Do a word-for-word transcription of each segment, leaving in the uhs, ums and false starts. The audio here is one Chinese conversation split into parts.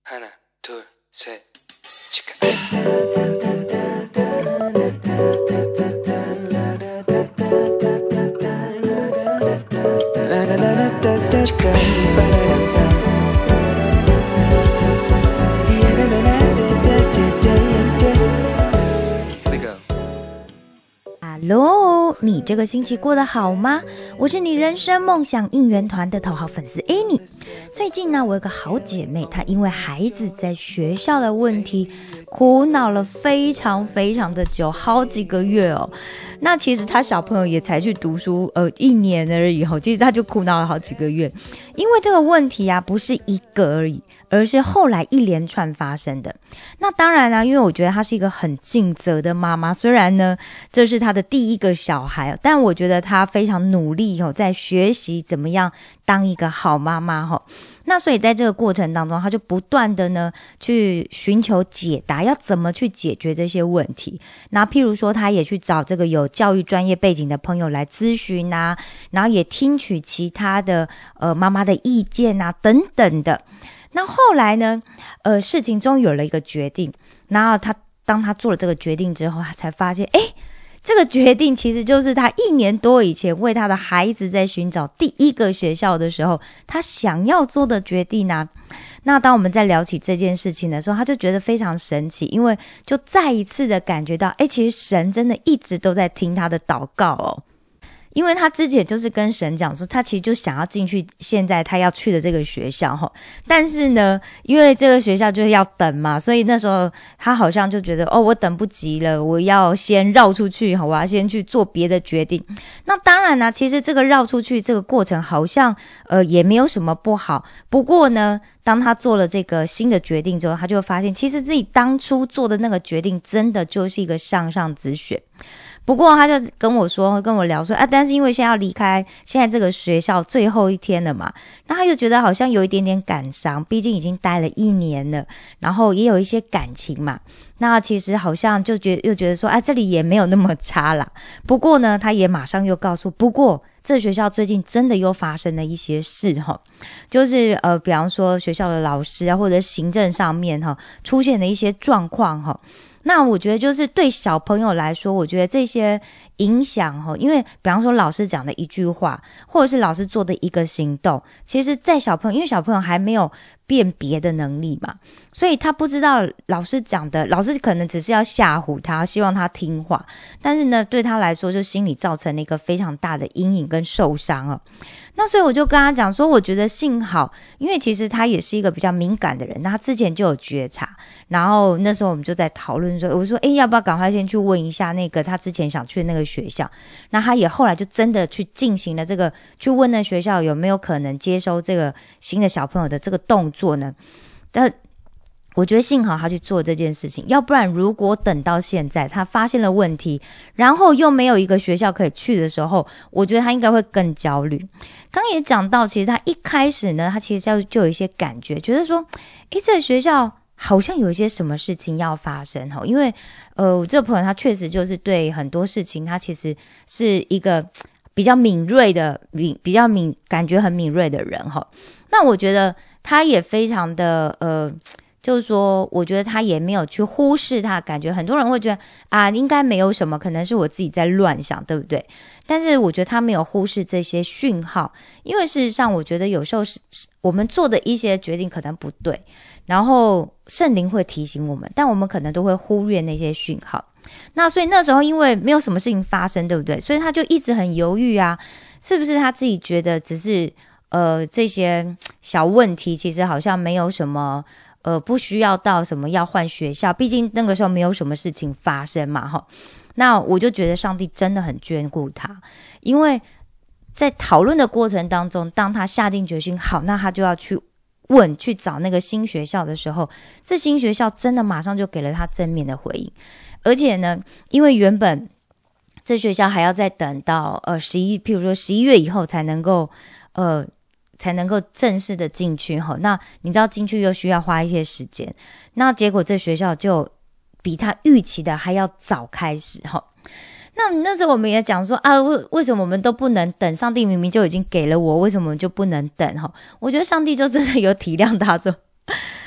하나, 둘, 셋, 치카. Hello， 你这个星期过得好吗？我是你人生梦想应援团的头号粉丝 Amy。最近呢，我有个好姐妹，她因为孩子在学校的问题苦恼了非常非常的久，好几个月哦。那其实她小朋友也才去读书呃一年而已哦，其实她就苦恼了好几个月，因为这个问题啊不是一个而已，而是后来一连串发生的。那当然啊，因为我觉得她是一个很尽责的妈妈，虽然呢这是她的第一个小孩，但我觉得她非常努力哦，在学习怎么样当一个好妈妈哦。那所以在这个过程当中，她就不断的呢去寻求解答，要怎么去解决这些问题。那譬如说，她也去找这个有教育专业背景的朋友来咨询啊，然后也听取其他的呃妈妈的意见啊等等的。那后来呢，呃，事情终于有了一个决定。然后他当他做了这个决定之后，他才发现，诶，这个决定其实就是他一年多以前为他的孩子在寻找第一个学校的时候，他想要做的决定啊。那当我们在聊起这件事情的时候，他就觉得非常神奇，因为就再一次的感觉到，诶，其实神真的一直都在听他的祷告哦。因为他之前就是跟神讲说，他其实就想要进去现在他要去的这个学校齁，但是呢，因为这个学校就是要等嘛，所以那时候他好像就觉得，哦，我等不及了，我要先绕出去，我要先去做别的决定。那当然呢，其实这个绕出去这个过程好像呃也没有什么不好，不过呢，当他做了这个新的决定之后，他就会发现其实自己当初做的那个决定真的就是一个上上之选。不过他就跟我说跟我聊说啊，但是因为现在要离开现在这个学校最后一天了嘛，那他就觉得好像有一点点感伤，毕竟已经待了一年了，然后也有一些感情嘛，那其实好像就觉得又觉得说啊，这里也没有那么差啦。不过呢，他也马上又告诉，不过这学校最近真的又发生了一些事齁，就是呃，比方说学校的老师啊，或者行政上面齁出现了一些状况齁。那我觉得就是对小朋友来说，我觉得这些影响齁，因为比方说老师讲的一句话，或者是老师做的一个行动，其实在小朋友，因为小朋友还没有辨别的能力嘛，所以他不知道老师讲的，老师可能只是要吓唬他，希望他听话，但是呢，对他来说就心里造成了一个非常大的阴影跟受伤了。那所以我就跟他讲说，我觉得幸好，因为其实他也是一个比较敏感的人，那他之前就有觉察，然后那时候我们就在讨论说，我说诶，要不要赶快先去问一下那个他之前想去的那个学校。那他也后来就真的去进行了这个，去问那学校有没有可能接收这个新的小朋友的这个动作呢。但我觉得幸好他去做这件事情，要不然如果等到现在他发现了问题，然后又没有一个学校可以去的时候，我觉得他应该会更焦虑。刚刚也讲到，其实他一开始呢，他其实就就有一些感觉，觉得说，诶，这个学校好像有一些什么事情要发生齁，因为呃，我这个朋友他确实就是对很多事情，他其实是一个比较敏锐的，敏比较敏，感觉很敏锐的人齁。那我觉得他也非常的呃。就是说我觉得他也没有去忽视他的感觉，很多人会觉得啊应该没有什么，可能是我自己在乱想，对不对？但是我觉得他没有忽视这些讯号，因为事实上我觉得有时候是我们做的一些决定可能不对，然后圣灵会提醒我们，但我们可能都会忽略那些讯号。那所以那时候因为没有什么事情发生，对不对？所以他就一直很犹豫啊，是不是他自己觉得只是呃这些小问题，其实好像没有什么呃，不需要到什么要换学校，毕竟那个时候没有什么事情发生嘛，齁。那我就觉得上帝真的很眷顾他，因为在讨论的过程当中，当他下定决心，好，那他就要去问，去找那个新学校的时候，这新学校真的马上就给了他正面的回应，而且呢，因为原本这学校还要再等到呃十一，譬如说十一月以后才能够呃。才能够正式的进去齁，那你知道进去又需要花一些时间，那结果这学校就比他预期的还要早开始齁。那那时候我们也讲说啊，为为什么我们都不能等？上帝明明就已经给了我，为什么我们就不能等齁？我觉得上帝就真的有体谅他说，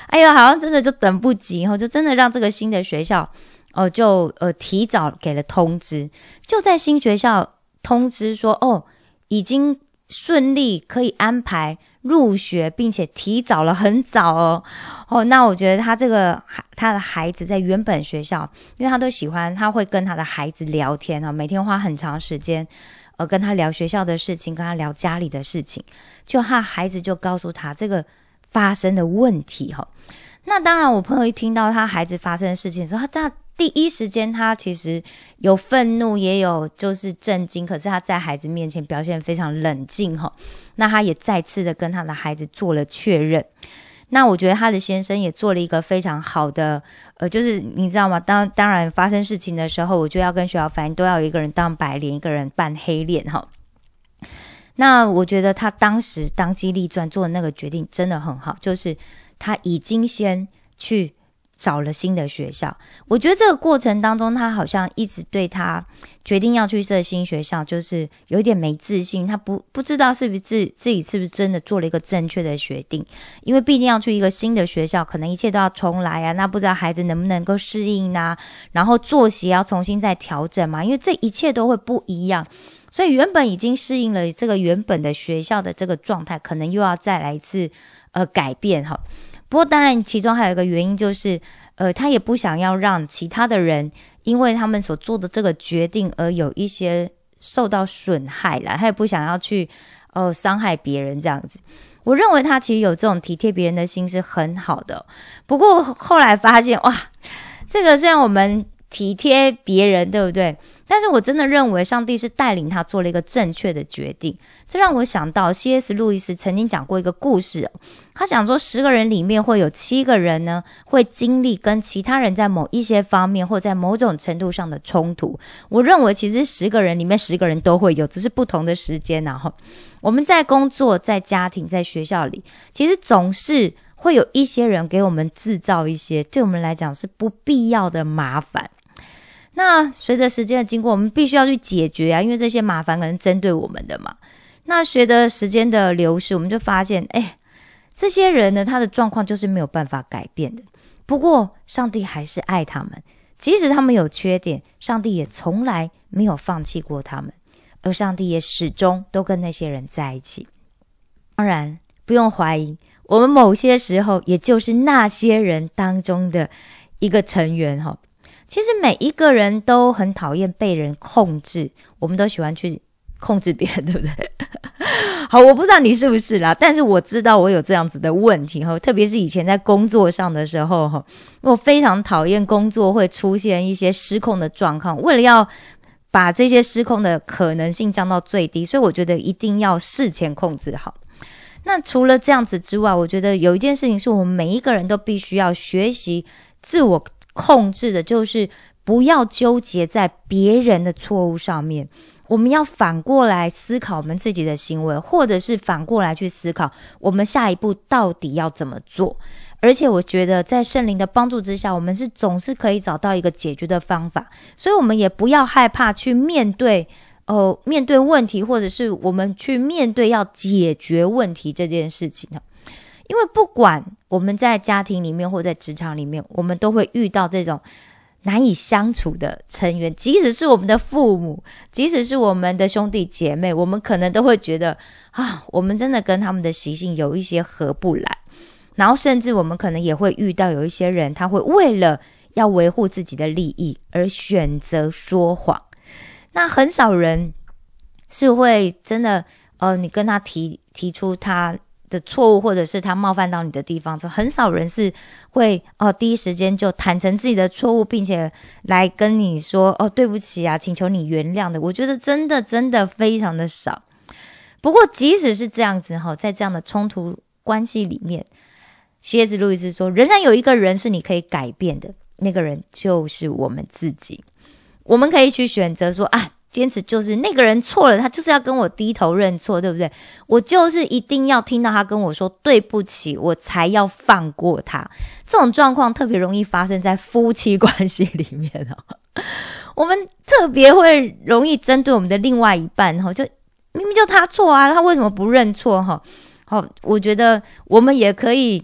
哎呦，好像真的就等不及哦，就真的让这个新的学校哦、呃，就呃提早给了通知，就在新学校通知说哦，已经顺利可以安排入学，并且提早了很早哦。哦，那我觉得他这个他的孩子在原本学校，因为他都喜欢，他会跟他的孩子聊天哦，每天花很长时间，呃，跟他聊学校的事情，跟他聊家里的事情。就他孩子就告诉他这个发生的问题哈、哦。那当然，我朋友一听到他孩子发生的事情的时候，他他第一时间他其实有愤怒，也有就是震惊，可是他在孩子面前表现非常冷静哈、哦。那他也再次的跟他的孩子做了确认。那我觉得他的先生也做了一个非常好的，呃，就是你知道吗？当当然发生事情的时候，我就要跟学校反映，都要有一个人当白脸，一个人扮黑脸哈。那我觉得他当时当机立断做的那个决定真的很好，就是他已经先去找了新的学校。我觉得这个过程当中，他好像一直对他决定要去设新学校，就是有一点没自信，他不不知道是不是自自己是不是真的做了一个正确的决定，因为毕竟要去一个新的学校，可能一切都要重来啊，那不知道孩子能不能够适应啊，然后作息要重新再调整嘛，因为这一切都会不一样。所以原本已经适应了这个原本的学校的这个状态，可能又要再来一次呃改变哈。不过当然其中还有一个原因就是呃他也不想要让其他的人因为他们所做的这个决定而有一些受到损害啦，他也不想要去呃伤害别人这样子。我认为他其实有这种体贴别人的心是很好的。不过后来发现哇，这个虽然我们体贴别人，对不对？但是我真的认为上帝是带领他做了一个正确的决定。这让我想到 C S 路易斯曾经讲过一个故事，他讲说十个人里面会有七个人呢会经历跟其他人在某一些方面或在某种程度上的冲突。我认为其实十个人里面十个人都会有，只是不同的时间。然后我们在工作、在家庭、在学校里，其实总是会有一些人给我们制造一些对我们来讲是不必要的麻烦。那随着时间的经过，我们必须要去解决啊，因为这些麻烦可能针对我们的嘛。那随着时间的流逝，我们就发现，哎，这些人呢，他的状况就是没有办法改变的。不过，上帝还是爱他们，即使他们有缺点，上帝也从来没有放弃过他们，而上帝也始终都跟那些人在一起。当然，不用怀疑，我们某些时候也就是那些人当中的一个成员哈。其实每一个人都很讨厌被人控制，我们都喜欢去控制别人，对不对？好，我不知道你是不是啦，但是我知道我有这样子的问题，特别是以前在工作上的时候，我非常讨厌工作会出现一些失控的状况，为了要把这些失控的可能性降到最低，所以我觉得一定要事前控制好。那除了这样子之外，我觉得有一件事情是我们每一个人都必须要学习自我控制的，就是不要纠结在别人的错误上面，我们要反过来思考我们自己的行为，或者是反过来去思考我们下一步到底要怎么做。而且我觉得在圣灵的帮助之下，我们是总是可以找到一个解决的方法，所以我们也不要害怕去面对呃，面对问题，或者是我们去面对要解决问题这件事情。因为不管我们在家庭里面或在职场里面，我们都会遇到这种难以相处的成员，即使是我们的父母，即使是我们的兄弟姐妹，我们可能都会觉得啊，我们真的跟他们的习性有一些合不来。然后甚至我们可能也会遇到有一些人，他会为了要维护自己的利益而选择说谎。那很少人是会真的呃，你跟他提提出他的错误，或者是他冒犯到你的地方，就很少人是会哦第一时间就坦诚自己的错误，并且来跟你说哦对不起啊，请求你原谅的。我觉得真的真的非常的少。不过即使是这样子，在这样的冲突关系里面，C S 路易斯说，仍然有一个人是你可以改变的，那个人就是我们自己。我们可以去选择说啊，坚持就是那个人错了，他就是要跟我低头认错，对不对？我就是一定要听到他跟我说对不起，我才要放过他。这种状况特别容易发生在夫妻关系里面哦。我们特别会容易针对我们的另外一半，就明明就他错啊，他为什么不认错？好，我觉得我们也可以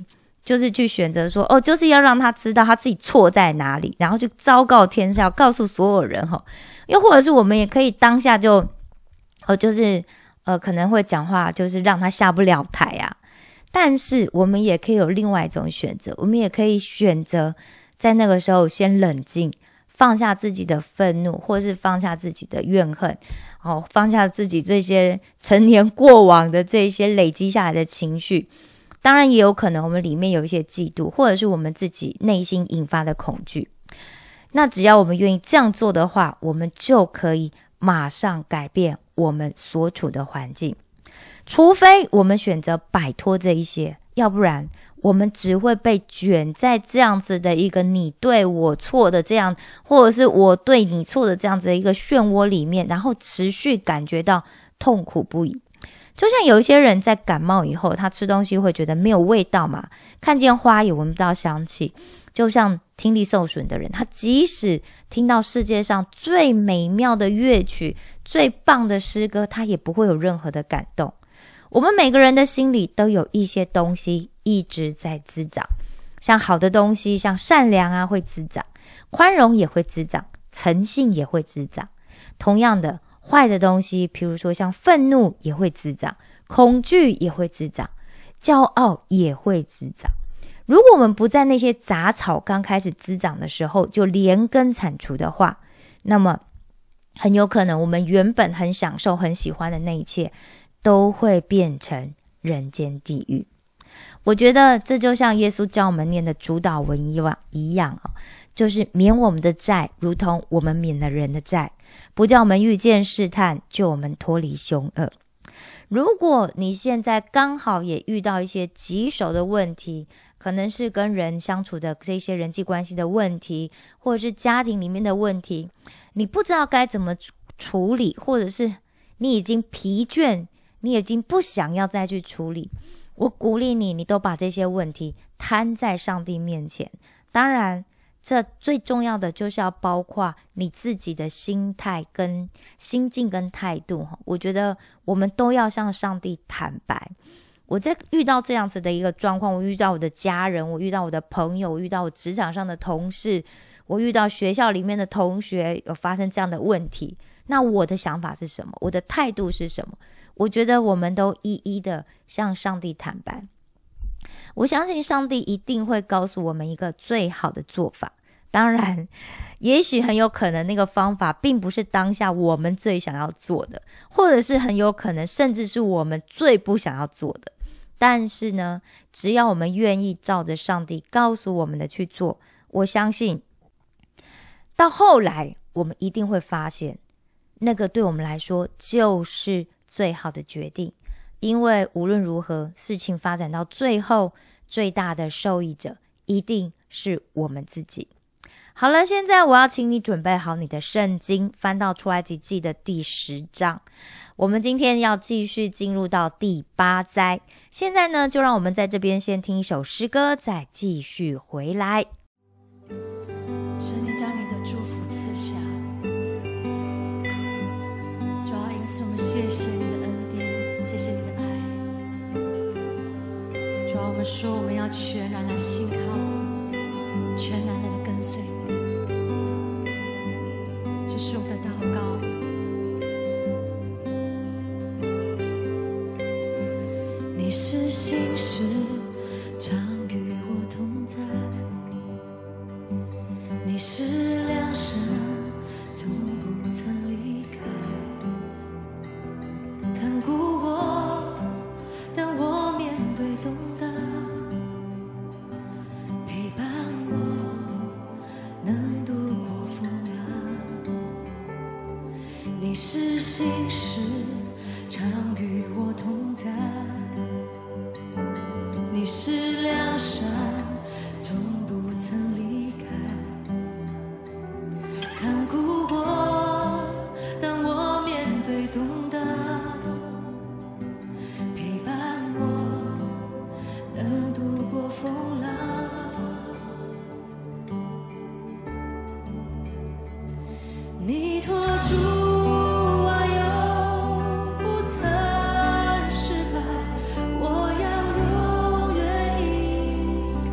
就是去选择说，哦，就是要让他知道他自己错在哪里，然后就昭告天下，告诉所有人哈。又或者是我们也可以当下就，哦，就是呃可能会讲话，就是让他下不了台啊。但是我们也可以有另外一种选择，我们也可以选择在那个时候先冷静，放下自己的愤怒，或是放下自己的怨恨，哦，放下自己这些陈年过往的这些累积下来的情绪。当然也有可能我们里面有一些嫉妒，或者是我们自己内心引发的恐惧。那只要我们愿意这样做的话，我们就可以马上改变我们所处的环境。除非我们选择摆脱这一些，要不然我们只会被卷在这样子的一个你对我错的这样，或者是我对你错的这样子的一个漩涡里面，然后持续感觉到痛苦不已。就像有一些人在感冒以后，他吃东西会觉得没有味道嘛，看见花也闻不到香气。就像听力受损的人，他即使听到世界上最美妙的乐曲，最棒的诗歌，他也不会有任何的感动。我们每个人的心里都有一些东西一直在滋长，像好的东西，像善良啊会滋长，宽容也会滋长，诚信也会滋长。同样的，坏的东西，譬如说像愤怒也会滋长，恐惧也会滋长，骄傲也会滋长。如果我们不在那些杂草刚开始滋长的时候就连根铲除的话，那么很有可能我们原本很享受很喜欢的那一切都会变成人间地狱。我觉得这就像耶稣教我们念的主祷文一样一样、哦、就是免我们的债，如同我们免了人的债，不叫我们遇见试探，救我们脱离凶恶。如果你现在刚好也遇到一些棘手的问题，可能是跟人相处的这些人际关系的问题，或者是家庭里面的问题，你不知道该怎么处理，或者是你已经疲倦，你已经不想要再去处理，我鼓励你，你都把这些问题摊在上帝面前。当然这最重要的就是要包括你自己的心态跟心境跟态度。我觉得我们都要向上帝坦白。我在遇到这样子的一个状况，我遇到我的家人，我遇到我的朋友，我遇到我职场上的同事，我遇到学校里面的同学有发生这样的问题，那我的想法是什么？我的态度是什么？我觉得我们都一一的向上帝坦白。我相信上帝一定会告诉我们一个最好的做法。当然也许很有可能那个方法并不是当下我们最想要做的，或者是很有可能甚至是我们最不想要做的。但是呢，只要我们愿意照着上帝告诉我们的去做，我相信到后来我们一定会发现那个对我们来说就是最好的决定。因为无论如何，事情发展到最后，最大的受益者一定是我们自己。好了，现在我要请你准备好你的圣经，翻到出埃及记的第十章。我们今天要继续进入到第八灾。现在呢，就让我们在这边先听一首诗歌，再继续回来。 神，你将你的祝福赐下，主要因此我们谢谢你的恩典，谢谢你的爱。主要我们说我们要全然来信靠你，全然的跟随你。这是我的祷告。你是信实，常与我同在。你是良神，从不曾离开。看顾我，当我面对动荡，陪伴我，能度过风浪。你是信实，常与我同在。你是良善，从不曾离开。看顾我，当我面对动荡，陪伴我，能度过风浪。你托住我右，不曾失败，我要永远依靠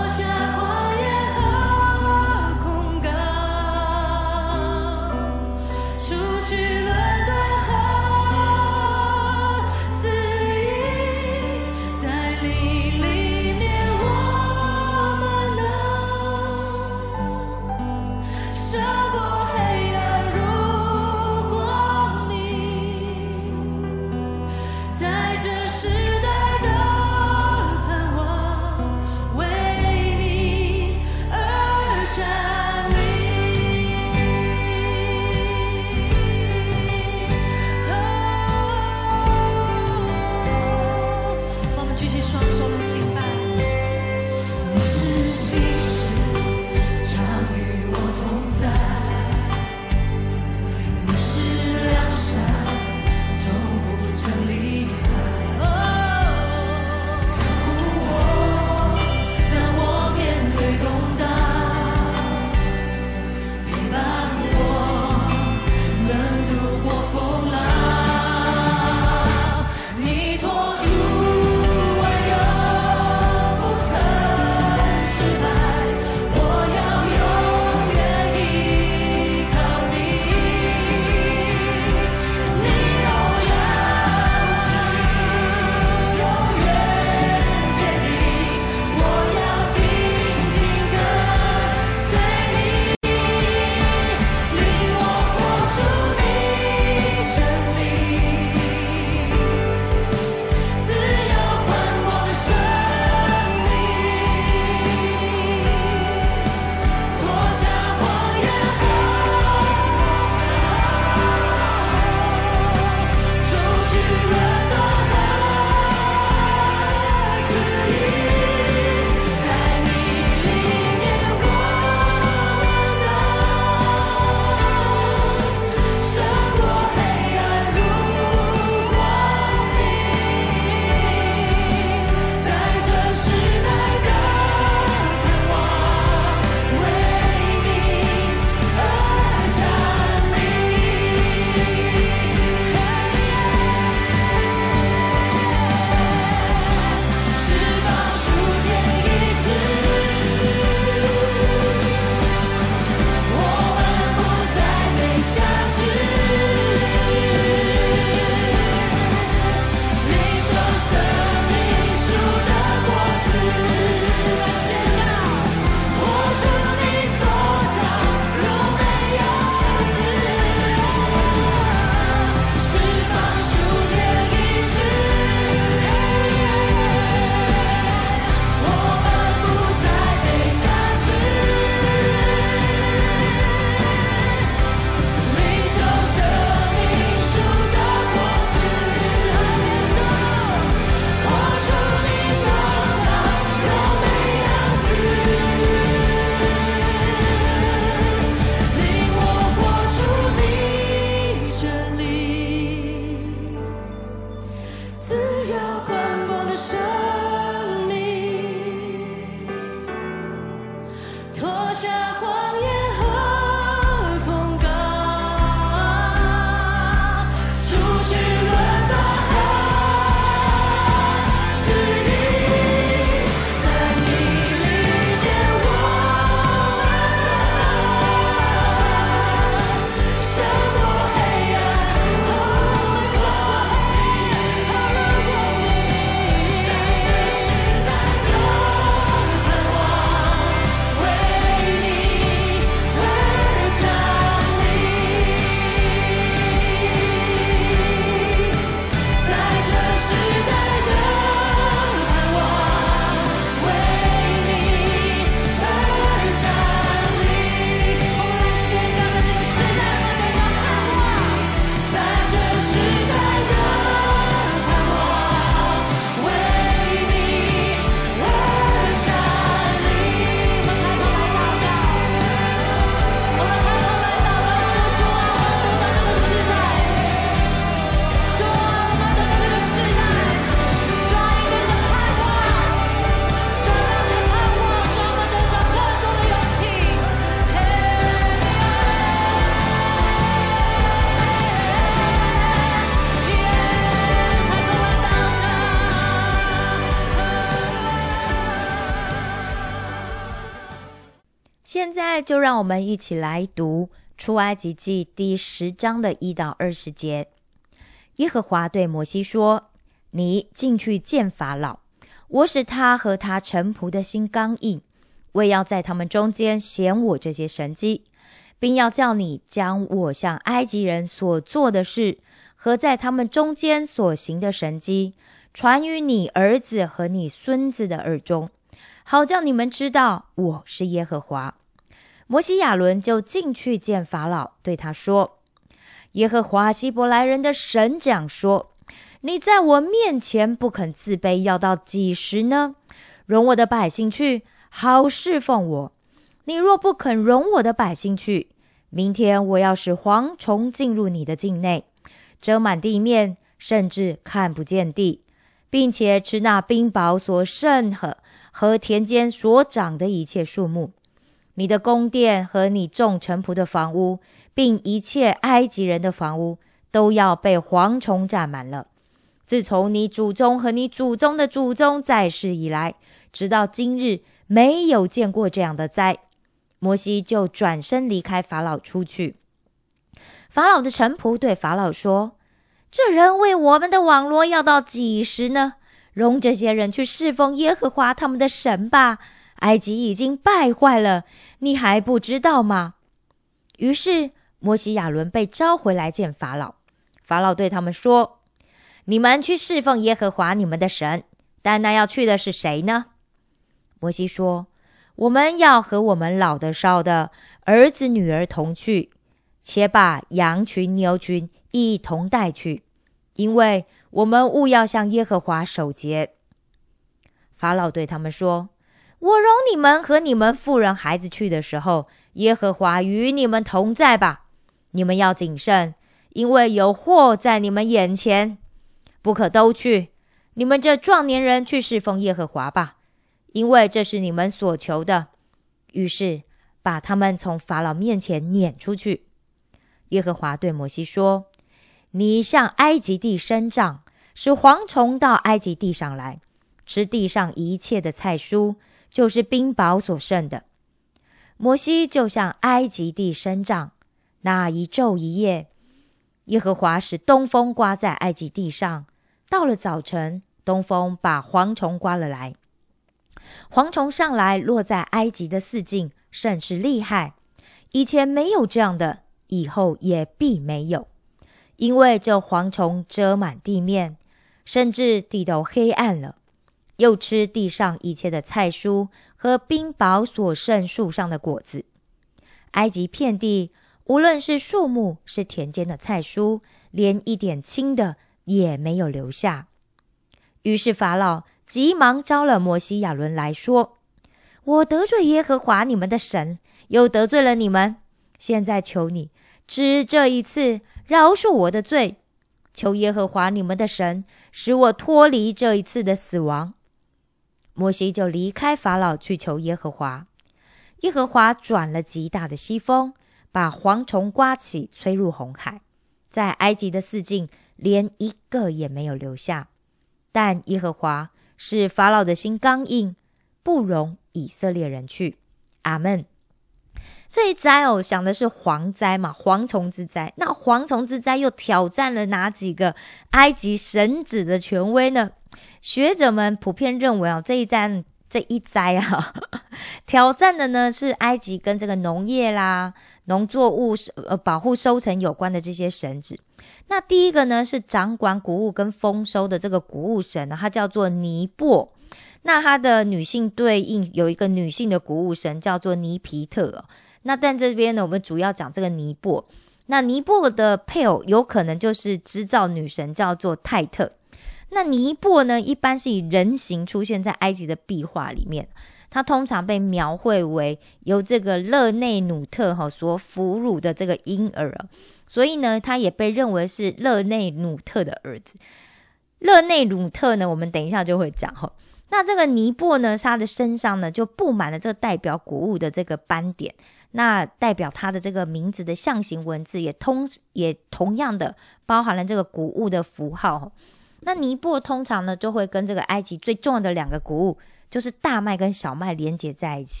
现在就让我们一起来读出埃及记第十章的一到二十节。耶和华对摩西说：你进去见法老，我使他和他臣仆的心刚硬，为要在他们中间显我这些神迹，并要叫你将我向埃及人所做的事和在他们中间所行的神迹传于你儿子和你孙子的耳中，好叫你们知道我是耶和华。摩西亚伦就进去见法老，对他说：耶和华希伯来人的神这样说，你在我面前不肯自卑，要到几时呢？容我的百姓去，好侍奉我。你若不肯容我的百姓去，明天我要使蝗虫进入你的境内，遮满地面，甚至看不见地，并且吃那冰雹所剩和和田间所长的一切树木。你的宫殿和你众臣仆的房屋，并一切埃及人的房屋，都要被蝗虫占满了。自从你祖宗和你祖宗的祖宗在世以来，直到今日，没有见过这样的灾。摩西就转身离开法老出去。法老的臣仆对法老说：这人为我们的网罗要到几时呢？容这些人去侍奉耶和华他们的神吧。埃及已经败坏了，你还不知道吗？于是摩西亚伦被召回来见法老。法老对他们说：你们去侍奉耶和华你们的神，但那要去的是谁呢？摩西说：我们要和我们老的少的儿子女儿同去，且把羊群牛群一同带去，因为我们务要向耶和华守节。法老对他们说：我容你们和你们妇人孩子去的时候，耶和华与你们同在吧。你们要谨慎，因为有祸在你们眼前，不可都去。你们这壮年人去侍奉耶和华吧，因为这是你们所求的。于是把他们从法老面前撵出去。耶和华对摩西说：你向埃及地伸杖，使蝗虫到埃及地上来，吃地上一切的菜蔬，就是冰雹所剩的。摩西就向埃及地伸杖，那一昼一夜，耶和华使东风刮在埃及地上，到了早晨，东风把蝗虫刮了来。蝗虫上来落在埃及的四境，甚是厉害，以前没有这样的，以后也必没有。因为这蝗虫遮满地面，甚至地都黑暗了，又吃地上一切的菜蔬和冰雹所剩树上的果子。埃及遍地，无论是树木，是田间的菜蔬，连一点青的也没有留下。于是法老急忙招了摩西亚伦来说：我得罪耶和华你们的神，又得罪了你们，现在求你只这一次饶恕我的罪，求耶和华你们的神使我脱离这一次的死亡。摩西就离开法老去求耶和华。耶和华转了极大的西风，把蝗虫刮起，吹入红海，在埃及的四境连一个也没有留下。但耶和华使法老的心刚硬，不容以色列人去。阿们。这一灾哦，想的是蝗灾嘛，蝗虫之灾。那蝗虫之灾又挑战了哪几个埃及神祇的权威呢？学者们普遍认为哦，这一灾这一灾啊，挑战的呢是埃及跟这个农业啦、农作物呃保护收成有关的这些神祇。那第一个呢是掌管谷物跟丰收的这个谷物神呢，它叫做尼泊。那它的女性对应有一个女性的谷物神叫做尼皮特哦。那但这边呢，我们主要讲这个尼泊。那尼泊的配偶有可能就是织造女神，叫做泰特。那尼泊呢，一般是以人形出现在埃及的壁画里面，它通常被描绘为由这个勒内努特所俘虏的这个婴儿，所以呢，他也被认为是勒内努特的儿子。勒内努特呢，我们等一下就会讲。那这个尼泊呢，他的身上呢就布满了这个代表谷物的这个斑点，那代表他的这个名字的象形文字也通也同样的包含了这个谷物的符号。那尼泊通常呢就会跟这个埃及最重要的两个谷物，就是大麦跟小麦连结在一起。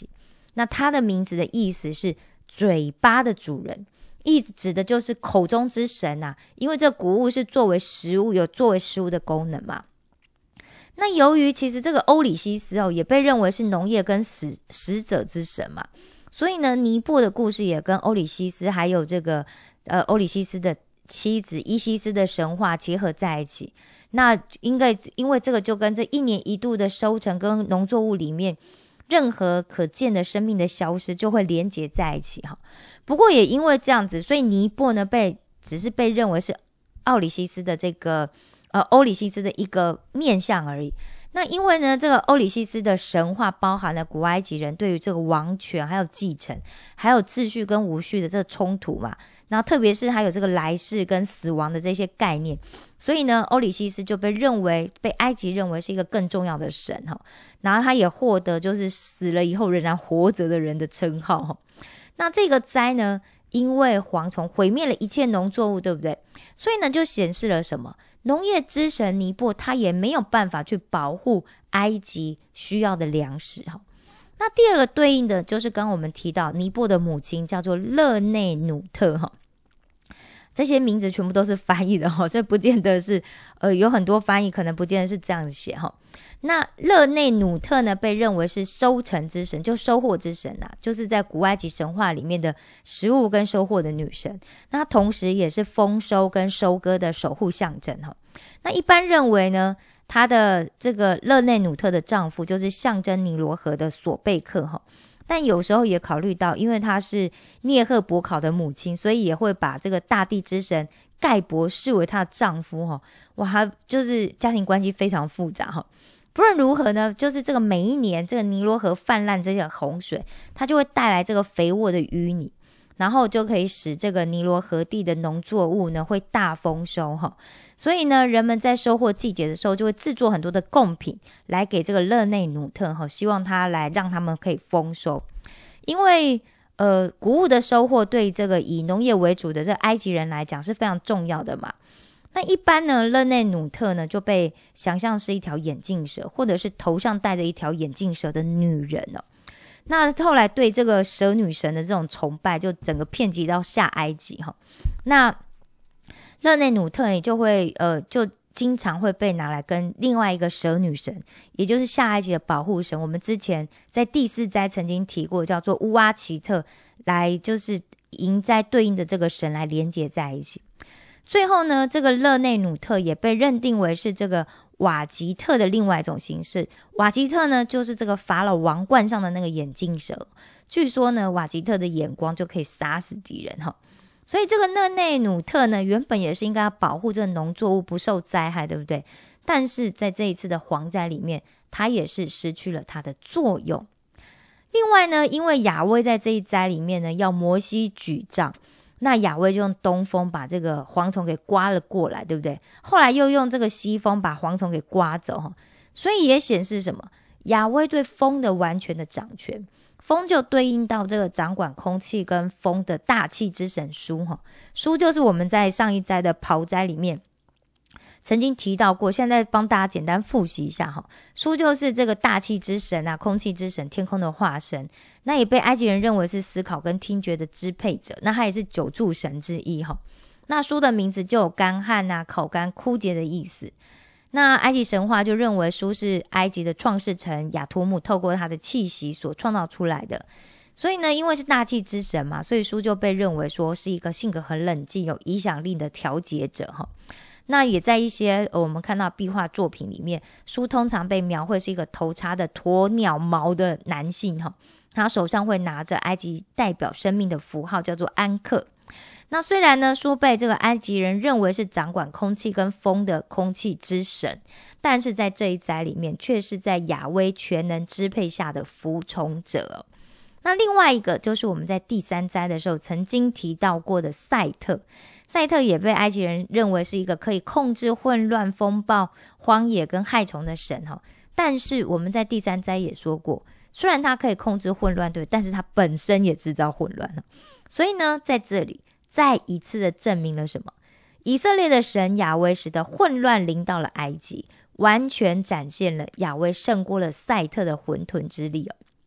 那它的名字的意思是嘴巴的主人，意思指的就是口中之神啊，因为这谷物是作为食物，有作为食物的功能嘛。那由于其实这个欧里西斯哦，也被认为是农业跟死死者之神嘛，所以呢，尼泊的故事也跟欧里西斯还有这个呃欧里西斯的妻子伊西斯的神话结合在一起。那应该因为这个就跟这一年一度的收成跟农作物里面任何可见的生命的消失就会连结在一起哈。不过也因为这样子，所以尼泊呢被只是被认为是奥里西斯的这个呃欧里西斯的一个面向而已。那因为呢，这个欧里西斯的神话包含了古埃及人对于这个王权还有继承还有秩序跟无序的这个冲突嘛，然后特别是还有这个来世跟死亡的这些概念，所以呢，欧里西斯就被认为被埃及认为是一个更重要的神哈。然后他也获得就是死了以后仍然活着的人的称号哈。那这个灾呢，因为蝗虫毁灭了一切农作物，对不对？所以呢，就显示了什么？农业之神尼泊他也没有办法去保护埃及需要的粮食哈。那第二个对应的就是刚刚我们提到尼泊的母亲叫做勒内努特哈。这些名字全部都是翻译的哈，所以不见得是呃有很多翻译可能不见得是这样子写哈。那勒内努特呢，被认为是收成之神，就收获之神啊，就是在古埃及神话里面的食物跟收获的女神。那她同时也是丰收跟收割的守护象征哈。那一般认为呢，她的这个勒内努特的丈夫就是象征尼罗河的索贝克哈。但有时候也考虑到，因为她是涅赫伯考的母亲，所以也会把这个大地之神盖伯视为她的丈夫哈。哇，她就是家庭关系非常复杂哈。不论如何呢，就是这个每一年这个尼罗河泛滥这些洪水，它就会带来这个肥沃的淤泥，然后就可以使这个尼罗河地的农作物呢会大丰收哈。所以呢，人们在收获季节的时候就会制作很多的贡品来给这个勒内努特哈，希望他来让他们可以丰收。因为呃谷物的收获对这个以农业为主的这个埃及人来讲是非常重要的嘛。那一般呢，勒内努特呢就被想象是一条眼镜蛇，或者是头上戴着一条眼镜蛇的女人哦。那后来对这个蛇女神的这种崇拜，就整个遍及到下埃及哈。那勒内努特也就会呃，就经常会被拿来跟另外一个蛇女神，也就是下埃及的保护神，我们之前在第四灾曾经提过，叫做乌阿奇特，来就是迎灾对应的这个神来连接在一起。最后呢，这个勒内努特也被认定为是这个瓦吉特的另外一种形式。瓦吉特呢，就是这个法老王冠上的那个眼镜蛇。据说呢，瓦吉特的眼光就可以杀死敌人哈。所以这个勒内努特呢，原本也是应该要保护这个农作物不受灾害，对不对？但是在这一次的蝗灾里面，它也是失去了它的作用。另外呢，因为亚威在这一灾里面呢，要摩西举杖。那亚威就用东风把这个蝗虫给刮了过来，对不对？后来又用这个西风把蝗虫给刮走，所以也显示什么？亚威对风的完全的掌权。风就对应到这个掌管空气跟风的大气之神舒，舒就是我们在上一灾的刨灾里面曾经提到过，现在帮大家简单复习一下哈。舒就是这个大气之神啊，空气之神，天空的化身。那也被埃及人认为是思考跟听觉的支配者，那他也是九柱神之一哈。那舒的名字就有干旱啊、口干、枯竭的意思。那埃及神话就认为舒是埃及的创世神亚图姆透过他的气息所创造出来的。所以呢，因为是大气之神嘛，所以舒就被认为说是一个性格很冷静、有影响力的调节者哈。那也在一些、呃、我们看到壁画作品里面，舒通常被描绘是一个头插的鸵鸟毛的男性哈，他手上会拿着埃及代表生命的符号叫做安克。那虽然呢，舒被这个埃及人认为是掌管空气跟风的空气之神，但是在这一灾里面却是在亚威全能支配下的服从者。那另外一个就是我们在第三灾的时候曾经提到过的赛特，赛特也被埃及人认为是一个可以控制混乱、风暴、荒野跟害虫的神。但是我们在第三灾也说过，虽然他可以控制混乱，对，但是他本身也制造混乱。所以呢，在这里再一次的证明了什么？以色列的神亚威使得混乱临到了埃及，完全展现了亚威胜过了赛特的混沌之力哦。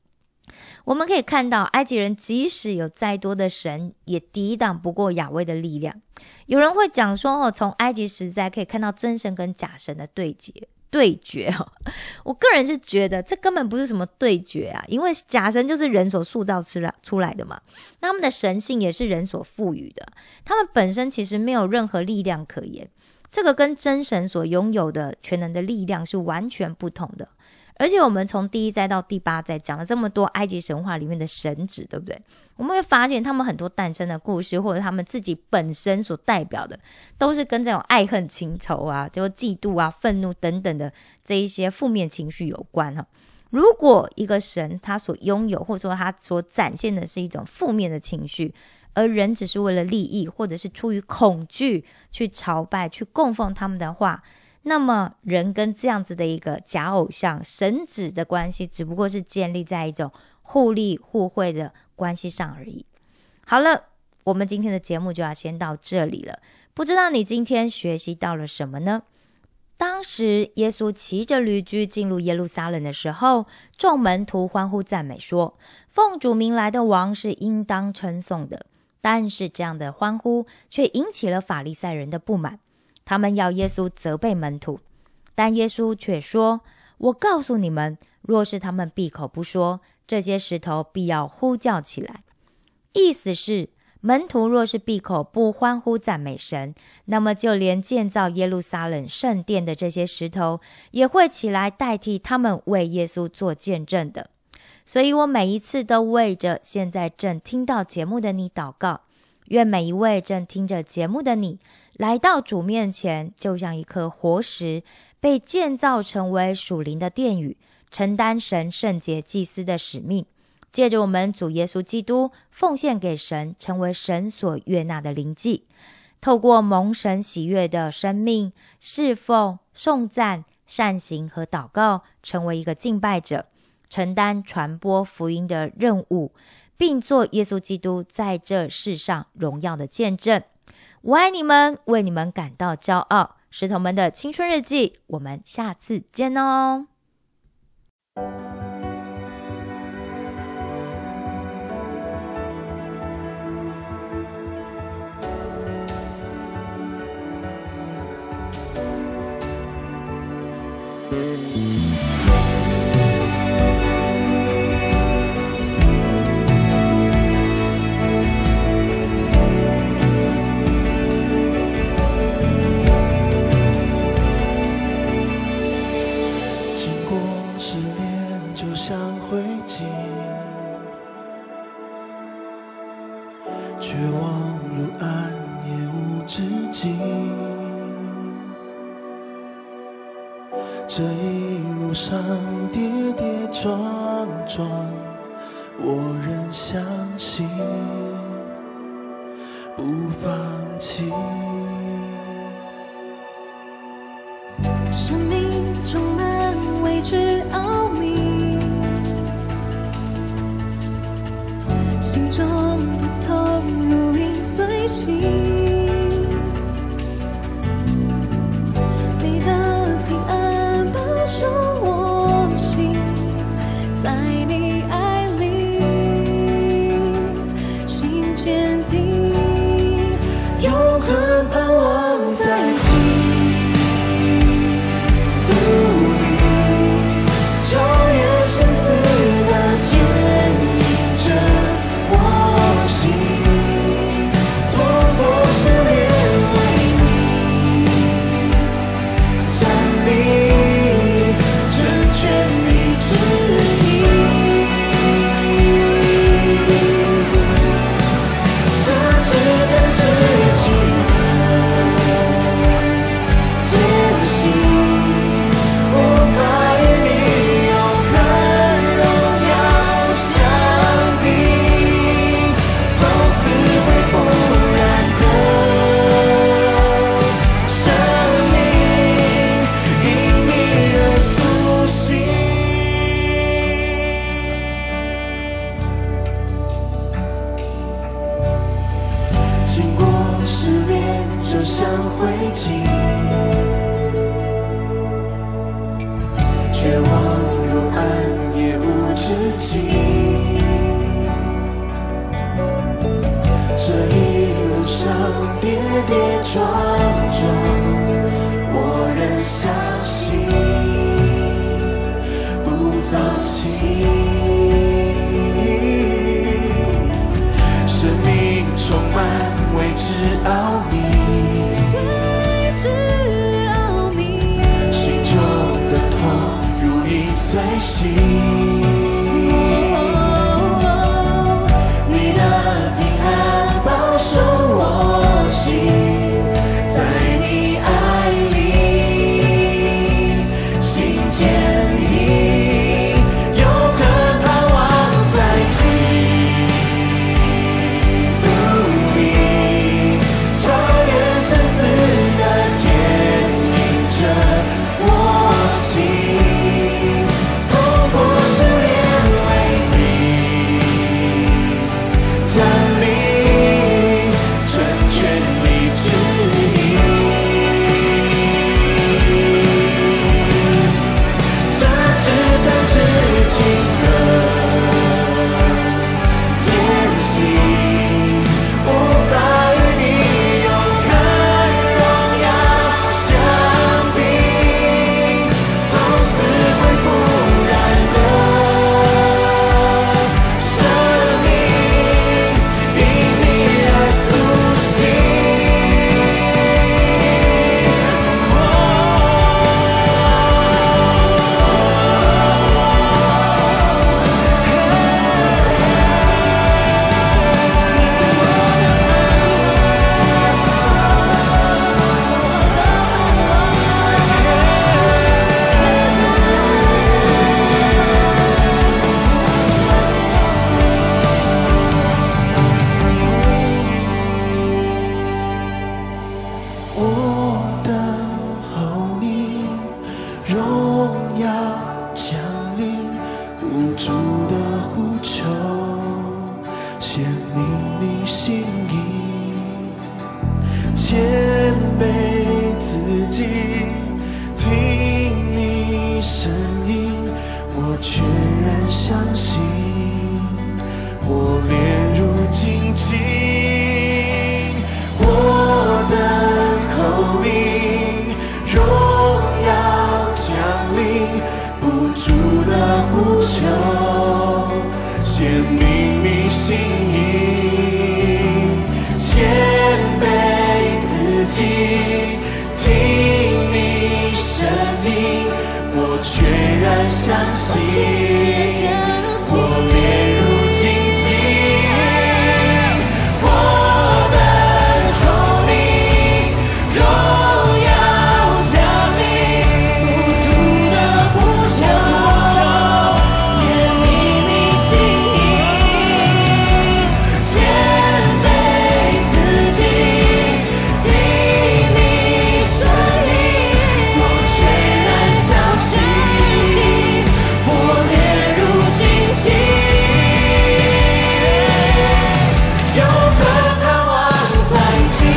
我们可以看到，埃及人即使有再多的神，也抵挡不过亚威的力量。有人会讲说，哦，从埃及时代可以看到真神跟假神的对决。对决哦，我个人是觉得这根本不是什么对决啊，因为假神就是人所塑造出来的嘛，那他们的神性也是人所赋予的，他们本身其实没有任何力量可言，这个跟真神所拥有的全能的力量是完全不同的。而且我们从第一灾到第八灾讲了这么多埃及神话里面的神祇，对不对？我们会发现他们很多诞生的故事，或者他们自己本身所代表的，都是跟这种爱恨情仇啊，就嫉妒啊、愤怒等等的这一些负面情绪有关哈。如果一个神他所拥有，或者说他所展现的是一种负面的情绪，而人只是为了利益，或者是出于恐惧去朝拜、去供奉他们的话，那么人跟这样子的一个假偶像神祇的关系，只不过是建立在一种互利互惠的关系上而已。好了，我们今天的节目就要先到这里了。不知道你今天学习到了什么呢？当时耶稣骑着驴驹进入耶路撒冷的时候，众门徒欢呼赞美说，奉主名来的王是应当称颂的。但是这样的欢呼却引起了法利赛人的不满，他们要耶稣责备门徒，但耶稣却说，我告诉你们，若是他们闭口不说，这些石头必要呼叫起来。意思是，门徒若是闭口不欢呼赞美神，那么就连建造耶路撒冷圣殿的这些石头也会起来代替他们为耶稣做见证的。所以我每一次都为着现在正听到节目的你祷告，愿每一位正听着节目的你来到主面前，就像一颗活石，被建造成为属灵的殿宇，承担神圣洁祭司的使命，借着我们主耶稣基督奉献给神，成为神所悦纳的灵祭，透过蒙神喜悦的生命侍奉、颂赞、善行和祷告，成为一个敬拜者，承担传播福音的任务，并做耶稣基督在这世上荣耀的见证。我爱你们，为你们感到骄傲。石头们的青春日记，我们下次见哦。 绝望如暗夜无止境，这一路上跌跌撞撞，我仍相信不放弃。 生命充满未知奥秘，心中的痛如影随形，你的平安保守我心，在你爱里心坚定，永恒盼望在一起。绝望如暗夜无止境， 撞撞，我仍相信，不放弃。生命充满未知奥秘， 未知奥秘， 心中的痛如影随形。你的平安保守我心，在你爱里心坚定，永恒盼望在基督里，超越生死的牵引着我心，透过试炼为你站立，成全你旨意。这至真至情的艰辛，无法与你永看荣耀相比，从死灰复燃的生命，因你而苏醒。我等候你，荣耀降临，无助的呼求，显明你心意，谦卑自己，听你声音，我全然相信，我炼入荆棘，我等候你，荣耀降临，不住的呼求，显明你心意，谦卑自己，听你声音，我全然相信，我炼入荆棘，我等候你，荣耀降临，不住的呼求，显明你心意，谦卑自己，听你声音，我全然相信，我炼入荆棘。永恒盼望在基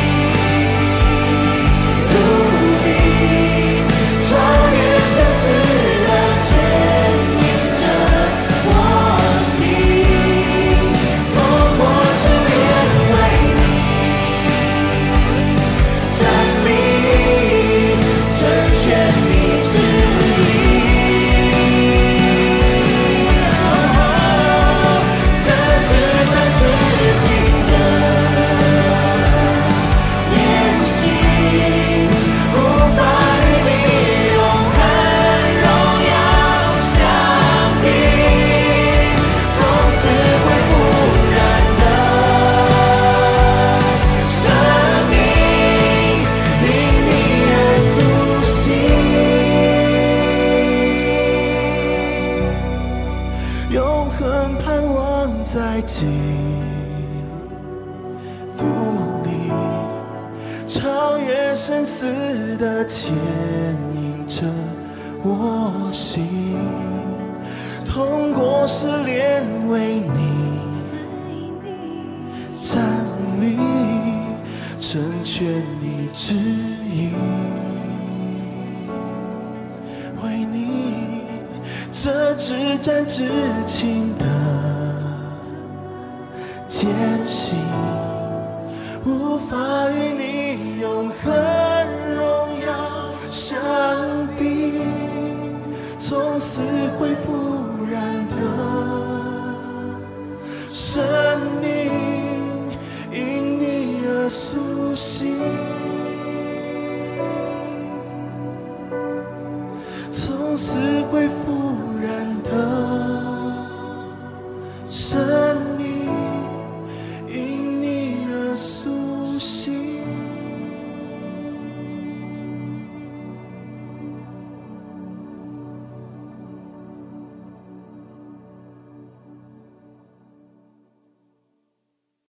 督里，超越生死的牵引着我心，透过试炼为你站立，成全你旨意。这至真至情的艰辛，无法与你永恒荣耀相比，从死灰复燃的生命，因你而苏醒，永恒盼望在基督里，超越生死的牵引着我心，通过试炼为你站立，成全你旨意，为你这至真至情的艰辛，无法与你稣。